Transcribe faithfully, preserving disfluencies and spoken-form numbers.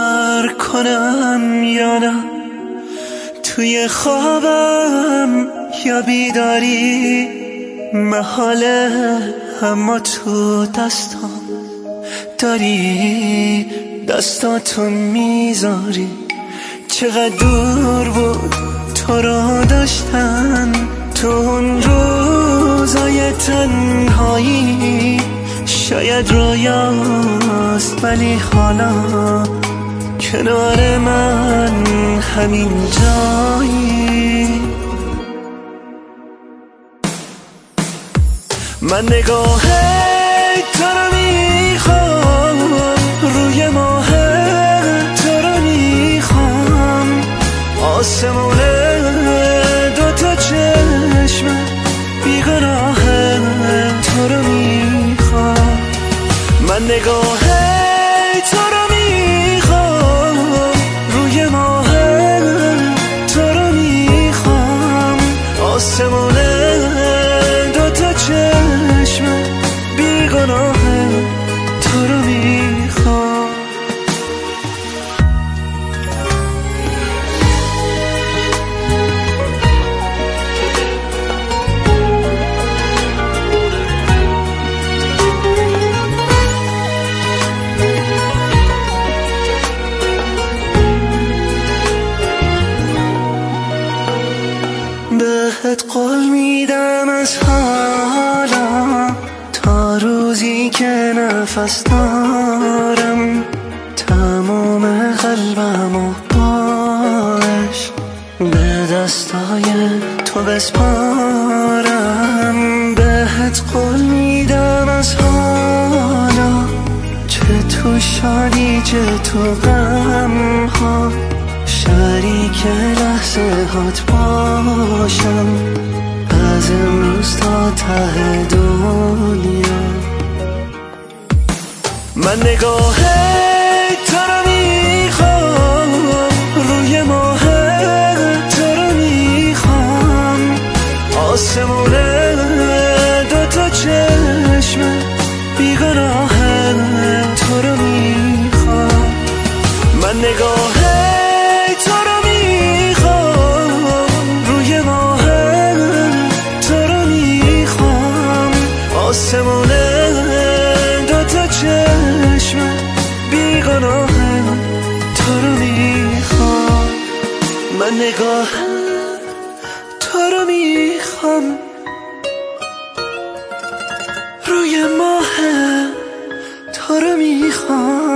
باور کنم یا نه، توی خوابم یا بیداری محاله، اما تو دستام داری، دستاتو میذاری. چقدر دور بود تو را داشتن تو اون روزای تنهایی، شاید رویاست ولی حالا کنار من همین جایی. من نگاه تو رو میخوام، روی ماه تو رو میخوام، آسمون دوتا چشم بیگناه تو رو میخوام. من نگاه تو رو میخوام، روی ماه تو رو میخوام، آسمون دوتا چشم بیگناه تو رو میخوام. بهت قول میدم از حالا تا روزی که نفس دارم، تمام قلبم و باش به دستای تو بسپارم. بهت قول میدم از حالا چه تو شادی چه تو غم ها، شریک لحظه هات باشم از امروز تا ته دنیا. من نگاه تو رو میخوام، روی ماه تو رو میخوام، آسمون دوتا چشم بیگناه تو رو میخوام. من نگاه تو رو میخوام، روی ماه تو رو میخوام، آسمون دوتا چشم بیگناه تو رو میخوام. من نگاه تو رو میخوام، روی ماه تو رو میخوام،